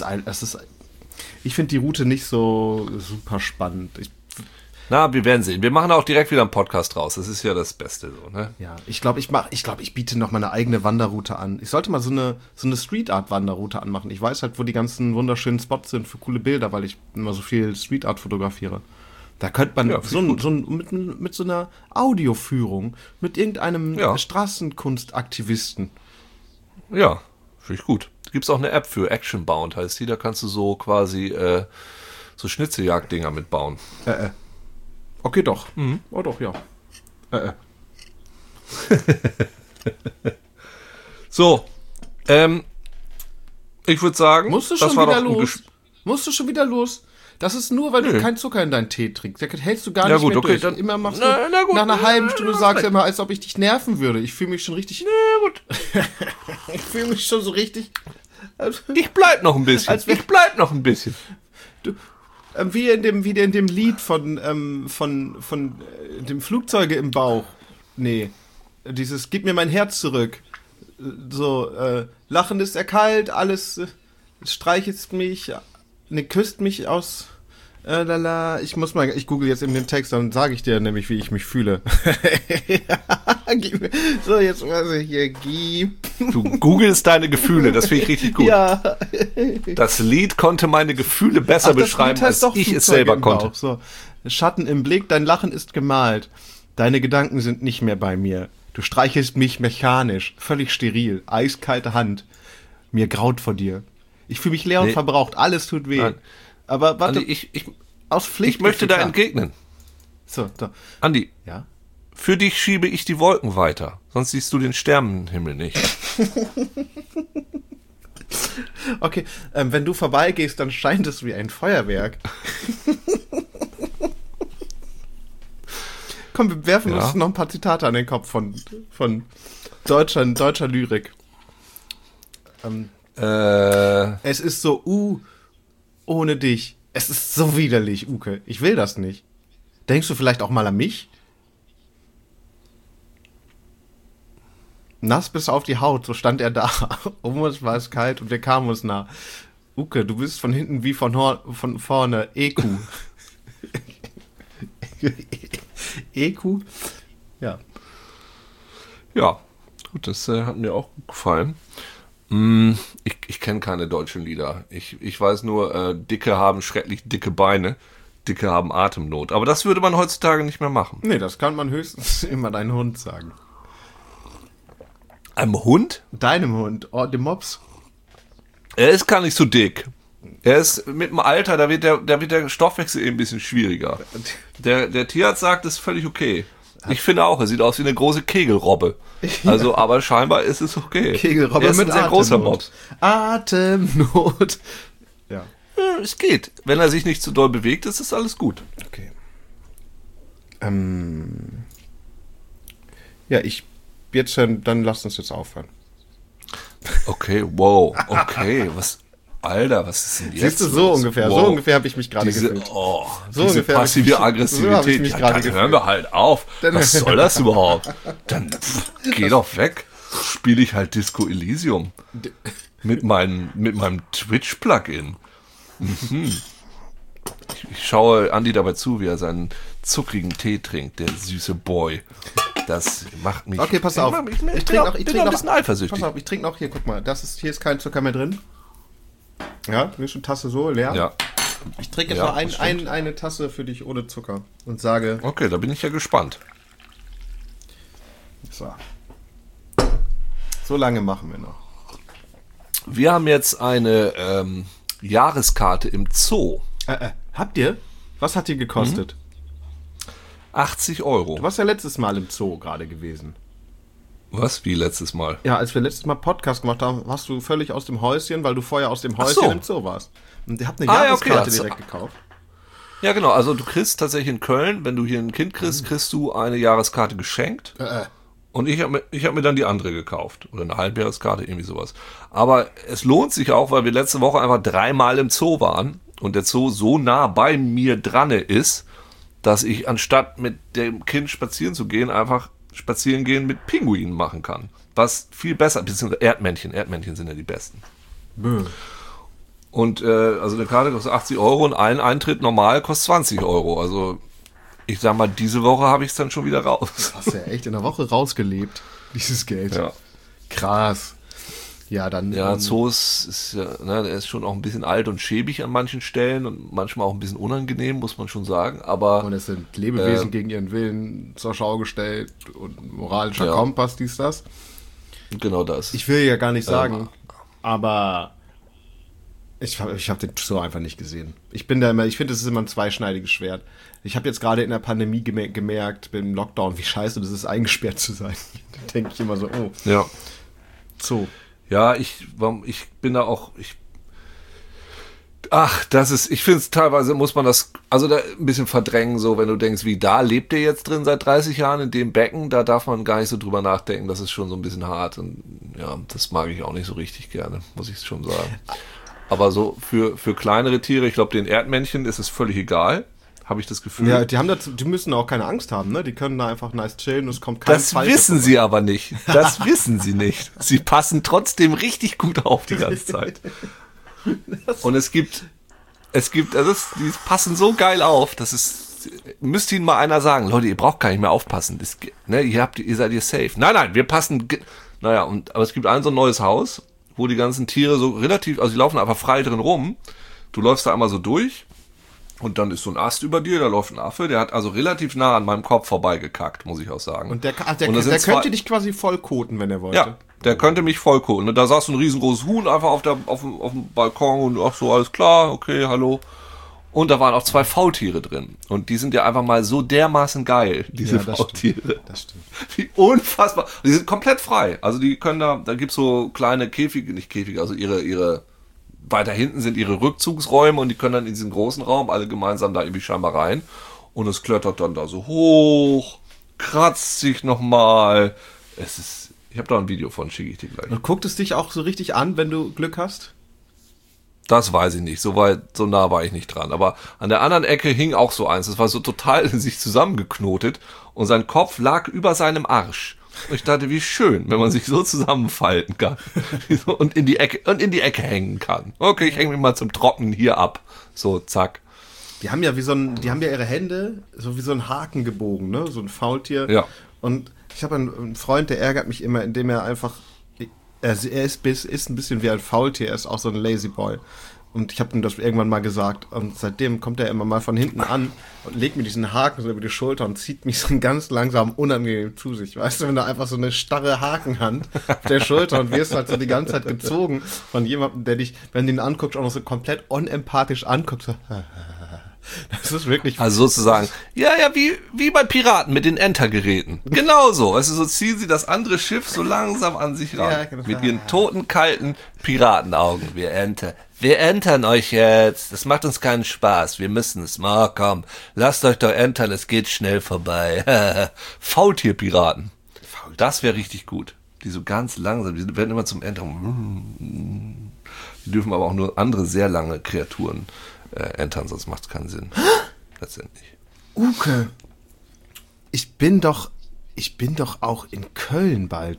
ich finde die Route nicht so super spannend. Wir werden sehen. Wir machen auch direkt wieder einen Podcast raus. Das ist ja das Beste so, ne? Ja, ich biete noch meine eigene Wanderroute an. Ich sollte mal so eine Street Art Wanderroute anmachen. Ich weiß halt, wo die ganzen wunderschönen Spots sind für coole Bilder, weil ich immer so viel Street Art fotografiere. Da könnte man mit so einer Audioführung mit irgendeinem Straßenkunstaktivisten. Ja, finde ich gut. Gibt's auch eine App für, Actionbound heißt die. Da kannst du so quasi so Schnitzeljagd-Dinger mitbauen. Okay, doch. Oh, doch, ja. So, ich würde sagen, Musst du schon wieder los? Das ist nur, weil du keinen Zucker in deinen Tee trinkst. Da hältst du gar nicht mehr durch. Dann immer machst du nach einer halben Stunde sagst du immer, als ob ich dich nerven würde. Ich fühle mich schon richtig... Ich fühle mich schon so richtig... Ich bleib noch ein bisschen. Du... Wie in dem Lied von dem Flugzeuge im Bauch. Nee. Dieses Gib mir mein Herz zurück. So, Lachen ist kalt, alles streichelt mich, küsst mich aus. Ich google jetzt eben den Text, dann sage ich dir nämlich, wie ich mich fühle. So, jetzt was ich hier gib. Du googelst deine Gefühle, das finde ich richtig gut. Ja. Das Lied konnte meine Gefühle besser beschreiben, als ich es selber konnte. So. Schatten im Blick, dein Lachen ist gemalt. Deine Gedanken sind nicht mehr bei mir. Du streichelst mich mechanisch, völlig steril, eiskalte Hand. Mir graut vor dir. Ich fühle mich leer und verbraucht, alles tut weh. Nein. Aber warte, Andi, aus Pflicht. ich möchte da klar. entgegnen. So. Andi, Ja? für dich schiebe ich die Wolken weiter, sonst siehst du den Sternenhimmel nicht. Okay, wenn du vorbeigehst, dann scheint es wie ein Feuerwerk. Komm, wir werfen uns noch ein paar Zitate an den Kopf von deutscher Lyrik. Es ist so, ohne dich. Es ist so widerlich, Uke. Ich will das nicht. Denkst du vielleicht auch mal an mich? Nass bis auf die Haut, so stand er da. Um uns war es kalt und wir kamen uns nah. Uke, du bist von hinten wie von vorne. EQ. EQ? Ja. Ja, gut, das hat mir auch gut gefallen. Ich kenne keine deutschen Lieder. Ich weiß nur, Dicke haben schrecklich dicke Beine, Dicke haben Atemnot. Aber das würde man heutzutage nicht mehr machen. Nee, das kann man höchstens immer deinem Hund sagen. Einem Hund? Deinem Hund, dem Mops. Er ist gar nicht so dick. Er ist mit dem Alter, da wird der Stoffwechsel eben ein bisschen schwieriger. Der Tierarzt sagt, das ist völlig okay. Ich finde auch, er sieht aus wie eine große Kegelrobbe. Also, aber scheinbar ist es okay. Kegelrobbe er ist mit ein sehr großer Mops. Atemnot. Ja. Es geht. Wenn er sich nicht zu doll bewegt, ist es alles gut. Okay. Ja, jetzt dann lasst uns jetzt aufhören. Okay, wow. Okay, Alter, was ist denn jetzt? Siehst du, so ungefähr. Wow. So ungefähr habe ich mich gerade gefühlt. So So diese ungefähr passive hab ich Aggressivität. mich Ja, gerade dann gefühlt. hören wir halt auf. Was soll das überhaupt? Dann geh doch weg. Spiele ich halt Disco Elysium. Mit meinem Twitch-Plugin. Ich schaue Andi dabei zu, wie er seinen zuckrigen Tee trinkt, der süße Boy. Das macht mich... Okay, pass auf. Ich bin auch ein bisschen eifersüchtig. Pass auf, ich trinke noch hier, guck mal, hier ist kein Zucker mehr drin. Ja, du bist schon Tasse so leer. Ja. Ich trinke jetzt Ja, noch das stimmt. eine Tasse für dich ohne Zucker und sage... Okay, da bin ich ja gespannt. So lange machen wir noch. Wir haben jetzt eine Jahreskarte im Zoo. Habt ihr? Was hat die gekostet? 80 Euro. Du warst ja letztes Mal im Zoo gerade gewesen. Was? Wie letztes Mal? Ja, als wir letztes Mal Podcast gemacht haben, warst du völlig aus dem Häuschen, weil du vorher aus dem Häuschen im Zoo warst. Und ihr habt eine Jahreskarte direkt gekauft. Ja, genau. Also du kriegst tatsächlich in Köln, wenn du hier ein Kind kriegst, kriegst du eine Jahreskarte geschenkt. Und ich hab mir dann die andere gekauft. Oder eine Halbjahreskarte, irgendwie sowas. Aber es lohnt sich auch, weil wir letzte Woche einfach 3-mal im Zoo waren und der Zoo so nah bei mir dran ist, dass ich anstatt mit dem Kind spazieren zu gehen, einfach spazieren gehen mit Pinguinen machen kann. Was viel besser, beziehungsweise Erdmännchen. Erdmännchen sind ja die besten. Und also eine Karte kostet 80 Euro und ein Eintritt normal kostet 20 Euro. Also ich sag mal, diese Woche habe ich es dann schon wieder raus. Hast du ja echt in der Woche rausgelebt, dieses Geld. Ja. Krass. Ja, dann... Ja, Zoos ist ja, ne, der ist schon auch ein bisschen alt und schäbig an manchen Stellen und manchmal auch ein bisschen unangenehm, muss man schon sagen. Aber und es sind Lebewesen gegen ihren Willen zur Schau gestellt und moralischer Kompass, dies, das. Genau das. Ich will ja gar nicht sagen, aber ich hab den Zoo einfach nicht gesehen. Ich finde, es ist immer ein zweischneidiges Schwert. Ich habe jetzt gerade in der Pandemie gemerkt, beim Lockdown, wie scheiße das ist, eingesperrt zu sein. Da denke ich immer so, ja. Zoo. Ja, ich bin da auch, ich finde es teilweise, muss man das, also da ein bisschen verdrängen, so, wenn du denkst, wie da lebt ihr jetzt drin seit 30 Jahren in dem Becken, da darf man gar nicht so drüber nachdenken, das ist schon so ein bisschen hart und ja, das mag ich auch nicht so richtig gerne, muss ich schon sagen. Aber so für kleinere Tiere, ich glaube, den Erdmännchen ist es völlig egal, habe ich das Gefühl. Ja, die müssen auch keine Angst haben, ne? Die können da einfach nice chillen und es kommt kein Das wissen sie aber nicht. Das wissen sie nicht. Sie passen trotzdem richtig gut auf die ganze Zeit. Und es gibt, also die passen so geil auf, das ist müsste Ihnen mal einer sagen, Leute, ihr braucht gar nicht mehr aufpassen. Das, ne, ihr seid hier safe. Nein, wir passen. Naja, aber es gibt so ein neues Haus, wo die ganzen Tiere so relativ, also die laufen einfach frei drin rum. Du läufst da einmal so durch und dann ist so ein Ast über dir, da läuft ein Affe, der hat also relativ nah an meinem Kopf vorbeigekackt, muss ich auch sagen. Und der könnte dich quasi vollkoten, wenn er wollte. Ja, der könnte mich vollkoten. Und da saß so ein riesengroßes Huhn einfach auf dem Balkon und ach so, alles klar, okay, hallo. Und da waren auch 2 Faultiere drin. Und die sind ja einfach mal so dermaßen geil, diese Faultiere. Das stimmt. Wie unfassbar. Die sind komplett frei. Also die können da gibt's so kleine Käfige, nicht Käfige, also ihre weiter hinten sind ihre Rückzugsräume und die können dann in diesen großen Raum alle gemeinsam da irgendwie scheinbar rein. Und es klettert dann da so hoch, kratzt sich nochmal. Ich habe da ein Video von, schicke ich dir gleich. Und guckt es dich auch so richtig an, wenn du Glück hast? Das weiß ich nicht, so nah war ich nicht dran. Aber an der anderen Ecke hing auch so eins. Das war so total in sich zusammengeknotet und sein Kopf lag über seinem Arsch. Und ich dachte, wie schön, wenn man sich so zusammenfalten kann und in die Ecke hängen kann. Okay, ich hänge mich mal zum Trocknen hier ab. So, zack. Die haben ja ihre Hände so wie so ein Haken gebogen, ne? So ein Faultier. Ja. Und ich habe einen Freund, der ärgert mich immer, indem er einfach, er ist ein bisschen wie ein Faultier, er ist auch so ein Lazy Boy. Und ich habe ihm das irgendwann mal gesagt. Und seitdem kommt er immer mal von hinten an und legt mir diesen Haken so über die Schulter und zieht mich so ganz langsam unangenehm zu sich. Weißt du, wenn da einfach so eine starre Hakenhand auf der Schulter und wirst halt so die ganze Zeit gezogen von jemandem, der dich, wenn du ihn anguckst, auch noch so komplett unempathisch anguckt. So, das ist wirklich... Also sozusagen, ja, wie bei Piraten mit den Entergeräten. Genauso. Also so ziehen sie das andere Schiff so langsam an sich ran. Ja, genau. Mit ihren toten, kalten Piratenaugen. Wir entern euch jetzt. Das macht uns keinen Spaß. Wir müssen es mal. Komm, lasst euch doch entern. Es geht schnell vorbei. Faultierpiraten. Das wäre richtig gut. Die so ganz langsam, die werden immer zum Entern. Die dürfen aber auch nur andere sehr lange Kreaturen entern, sonst macht es keinen Sinn. Letztendlich. Uke, ich bin doch auch in Köln bald.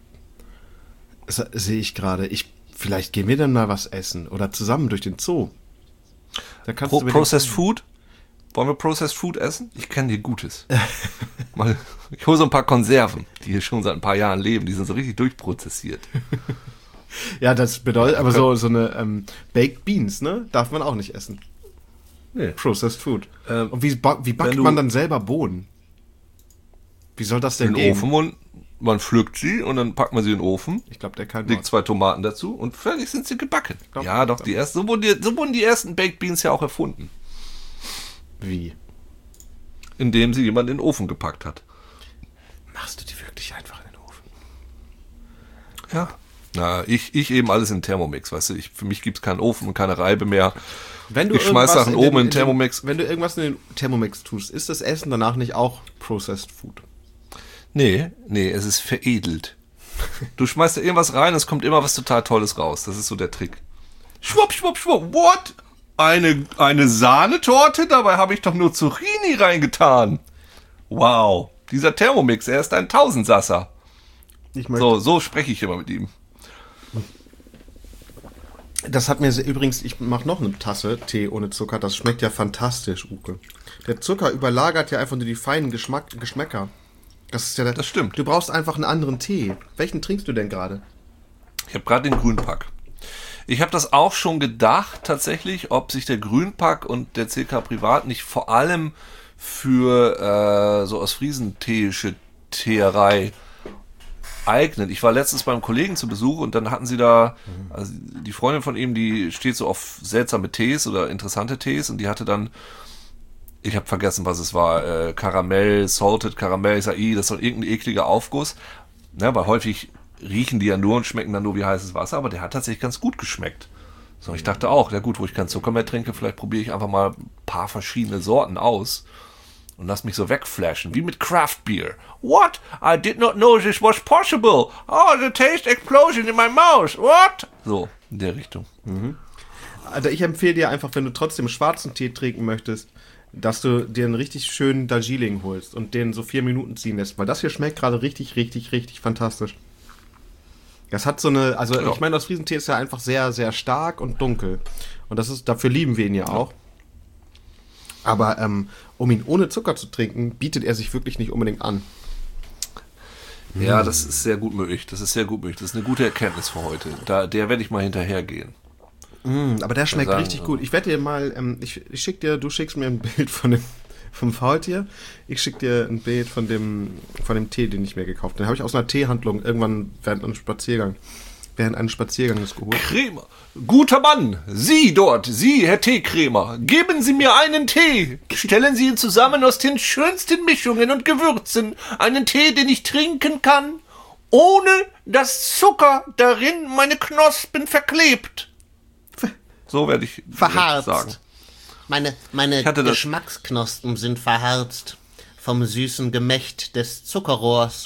Sehe ich gerade. Vielleicht gehen wir dann mal was essen oder zusammen durch den Zoo. Da kannst du Processed Food? Wollen wir Processed Food essen? Ich kenne dir Gutes. Ich hole so ein paar Konserven, die hier schon seit ein paar Jahren leben. Die sind so richtig durchprozessiert. Ja, das bedeutet aber so eine Baked Beans, ne? Darf man auch nicht essen. Nee. Processed Food. Und wie backt man dann selber Bohnen? Wie soll das denn in den gehen? Ofen und man pflückt sie und dann packt man sie in den Ofen. Ich glaube, der kann legt 2 Tomaten dazu und fertig sind sie gebacken. Ja, doch. So wurden die ersten Baked Beans ja auch erfunden. Wie? Indem sie jemand in den Ofen gepackt hat. Machst du die wirklich einfach in den Ofen? Ja. Na, ich eben alles in Thermomix, weißt du, für mich gibt's keinen Ofen und keine Reibe mehr. Ich schmeiß Sachen oben in Thermomix. Wenn du irgendwas in den Thermomix tust, ist das Essen danach nicht auch Processed Food? Nee, es ist veredelt. Du schmeißt da irgendwas rein, es kommt immer was total Tolles raus. Das ist so der Trick. Schwupp, schwupp, schwupp, what? Eine Sahnetorte? Dabei habe ich doch nur Zucchini reingetan. Wow, dieser Thermomix, er ist ein Tausendsasser. So spreche ich immer mit ihm. Das hat mir übrigens, ich mache noch eine Tasse Tee ohne Zucker, das schmeckt ja fantastisch, Uke. Der Zucker überlagert ja einfach nur die feinen Geschmäcker. Das stimmt. Du brauchst einfach einen anderen Tee. Welchen trinkst du denn gerade? Ich habe gerade den Grünpack. Ich habe das auch schon gedacht, tatsächlich, ob sich der Grünpack und der CK Privat nicht vor allem für so ostfriesenteeische Teerei eignet. Ich war letztens beim Kollegen zu Besuch und dann hatten sie da, also die Freundin von ihm, die steht so auf seltsame Tees oder interessante Tees und die hatte dann, ich habe vergessen, was es war, Karamell, Salted Karamell, ich sag, das ist doch irgendein ekliger Aufguss, ne, weil häufig riechen die ja nur und schmecken dann nur wie heißes Wasser, aber der hat tatsächlich ganz gut geschmeckt. So, ich dachte auch, ja gut, wo ich keinen Zucker mehr trinke, vielleicht probiere ich einfach mal ein paar verschiedene Sorten aus. Und lass mich so wegflashen, wie mit Craft Beer. What? I did not know this was possible. Oh, the taste explosion in my mouth. What? So, in der Richtung. Also ich empfehle dir einfach, wenn du trotzdem schwarzen Tee trinken möchtest, dass du dir einen richtig schönen Darjeeling holst und den so 4 Minuten ziehen lässt. Weil das hier schmeckt gerade richtig, richtig, richtig fantastisch. Das hat so eine, also ja. Ich meine, das Friesentee ist ja einfach sehr, sehr stark und dunkel. Und dafür lieben wir ihn ja auch. Aber um ihn ohne Zucker zu trinken, bietet er sich wirklich nicht unbedingt an. Ja, das ist sehr gut möglich. Das ist eine gute Erkenntnis für heute. Der werde ich mal hinterhergehen. Aber der schmeckt richtig gut. Ich werde dir mal, du schickst mir ein Bild vom Faultier. Ich schicke dir ein Bild von dem Tee, den ich mir gekauft habe. Den habe ich aus einer Teehandlung irgendwann während eines Spazierganges geholt. Krämer, guter Mann, Sie dort, Sie, Herr Teekrämer, geben Sie mir einen Tee. Stellen Sie ihn zusammen aus den schönsten Mischungen und Gewürzen. Einen Tee, den ich trinken kann, ohne dass Zucker darin meine Knospen verklebt. So werde ich Verharzt. sagen. Meine Geschmacksknospen sind verharzt vom süßen Gemächt des Zuckerrohrs.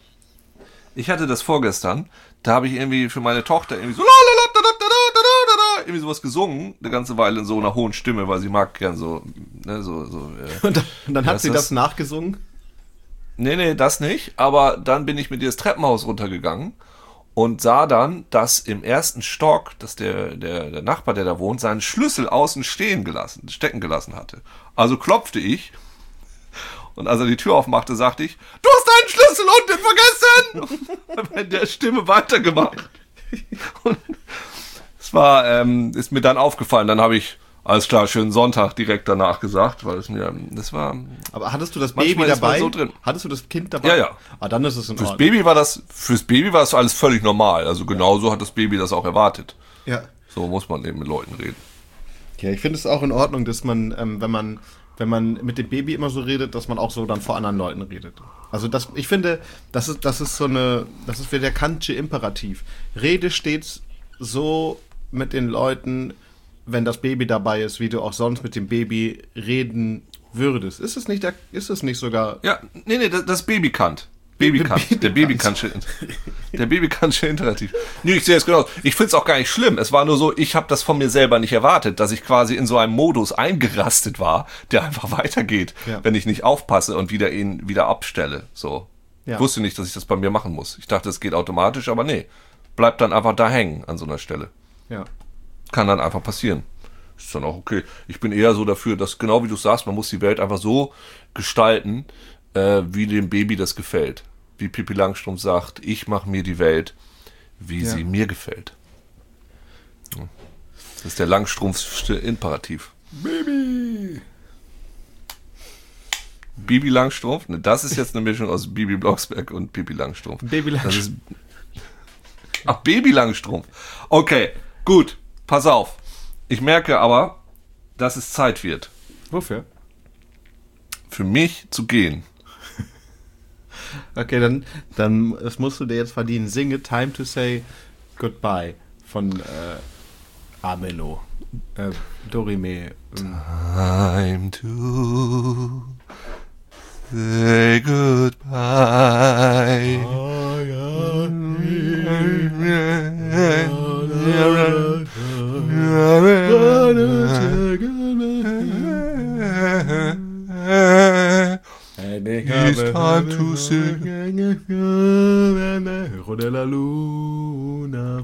Ich hatte das vorgestern, da habe ich irgendwie für meine Tochter irgendwie so irgendwie sowas gesungen, eine ganze Weile in so einer hohen Stimme, weil sie mag gern so, ne, Und dann hat sie das nachgesungen? Nee, das nicht, aber dann bin ich mit ihr das Treppenhaus runtergegangen und sah dann, dass im ersten Stock, dass der Nachbar, der da wohnt, seinen Schlüssel außen stecken gelassen hatte. Also klopfte ich und als er die Tür aufmachte, sagte ich, du hast deinen Schlüssel unten vergessen! Und mit der Stimme weitergemacht. Und es war, ist mir dann aufgefallen, dann habe ich, alles klar, schönen Sonntag direkt danach gesagt, weil das war... Aber hattest du das Baby dabei? So drin. Hattest du das Kind dabei? Ja. Ah, dann ist es in Ordnung. Fürs Baby war das alles völlig normal. Also genauso hat das Baby das auch erwartet. Ja. So muss man eben mit Leuten reden. Ja, ich finde es auch in Ordnung, dass man, wenn man mit dem Baby immer so redet, dass man auch so dann vor anderen Leuten redet. Also ich finde, das ist wieder der Kantsche Imperativ. Rede stets so mit den Leuten, wenn das Baby dabei ist, wie du auch sonst mit dem Baby reden würdest. Ist es nicht sogar... Ja, nee, das Baby kannt. Der Babykantsche Imperativ. Nee, ich sehe es genau. Ich finde es auch gar nicht schlimm. Es war nur so, ich habe das von mir selber nicht erwartet, dass ich quasi in so einem Modus eingerastet war, der einfach weitergeht, wenn ich nicht aufpasse und ihn wieder abstelle. So. Ja. Ich wusste nicht, dass ich das bei mir machen muss. Ich dachte, es geht automatisch, aber nee. Bleibt dann einfach da hängen an so einer Stelle. Ja. Kann dann einfach passieren. Ist dann auch okay. Ich bin eher so dafür, dass, genau wie du sagst, man muss die Welt einfach so gestalten, wie dem Baby das gefällt. Wie Pippi Langstrumpf sagt, ich mache mir die Welt, wie sie mir gefällt. Das ist der Langstrumpfsche Imperativ. Bibi Langstrumpf? Ne, das ist jetzt eine Mischung aus Bibi Blocksberg und Pippi Langstrumpf. Baby Langstrumpf. Baby Langstrumpf. Okay, gut. Pass auf. Ich merke aber, dass es Zeit wird. Wofür? Für mich zu gehen. Okay, dann das musst du dir jetzt verdienen. Singe Time to Say Goodbye von Amelo. Dorime. Time to say goodbye. It's time to sing. Della Luna.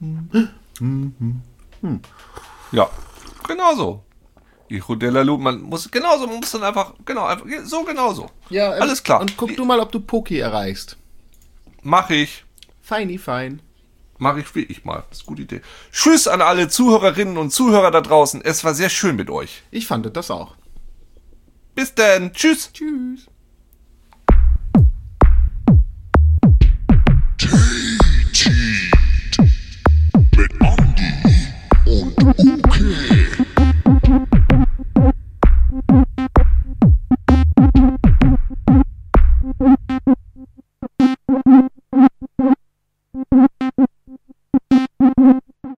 Ja, genau so. Hijo de la Luna. Man muss dann einfach, genauso. Ja, alles klar. Und guck du mal, ob du Poki erreichst. Mach ich. Fein. Mach ich wie ich mal. Das ist eine gute Idee. Tschüss an alle Zuhörerinnen und Zuhörer da draußen. Es war sehr schön mit euch. Ich fand das auch. Bis dann. Tschüss. Tschüss.